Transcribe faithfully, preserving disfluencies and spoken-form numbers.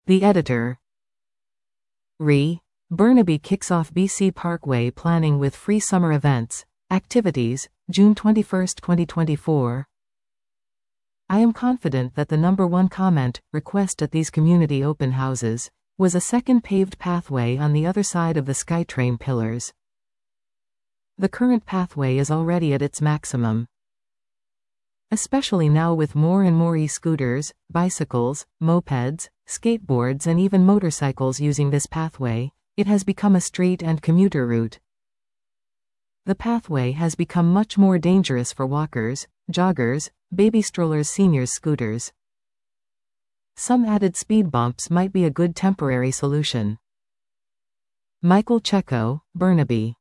The editor. Re. Burnaby kicks off B C Parkway planning with free summer events. Activities, June twenty-first, twenty twenty-four. I am confident that the number one comment, request at these community open houses, was a second paved pathway on the other side of the SkyTrain pillars. The current pathway is already at its maximum. Especially now with more and more e-scooters, bicycles, mopeds, skateboards and even motorcycles using this pathway, it has become a street and commuter route. The pathway has become much more dangerous for walkers, joggers, baby strollers, seniors, scooters. Some added speed bumps might be a good temporary solution. Michael Checo, Burnaby.